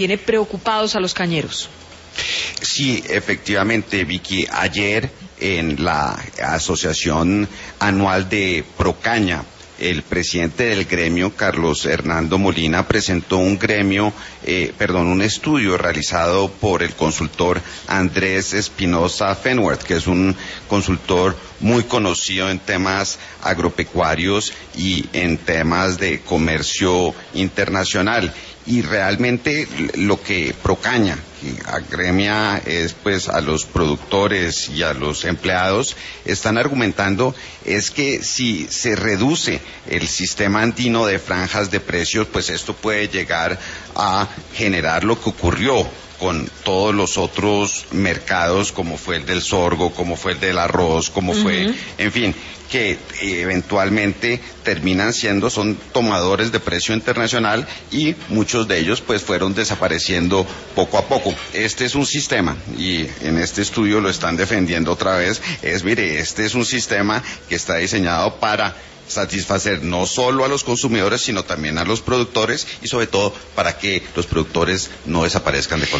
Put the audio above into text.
tiene preocupados a los cañeros. Sí, efectivamente, Vicky. Ayer en la Asociación Anual de Procaña, el presidente del gremio, Carlos Hernando Molina, presentó un estudio realizado por el consultor Andrés Espinosa Fenworth, que es un consultor muy conocido en temas agropecuarios y en temas de comercio internacional. Y realmente lo que Procaña, que agremia es pues a los productores y a los empleados, están argumentando es que si se reduce el sistema andino de franjas de precios, pues esto puede llegar a generar lo que ocurrió con todos los otros mercados, como fue el del sorgo, como fue el del arroz, como fue, en fin, que eventualmente son tomadores de precio internacional, y muchos de ellos pues fueron desapareciendo poco a poco. Este es un sistema, y en este estudio lo están defendiendo otra vez, este es un sistema que está diseñado para satisfacer no solo a los consumidores, sino también a los productores, y sobre todo para que los productores no desaparezcan de Colombia.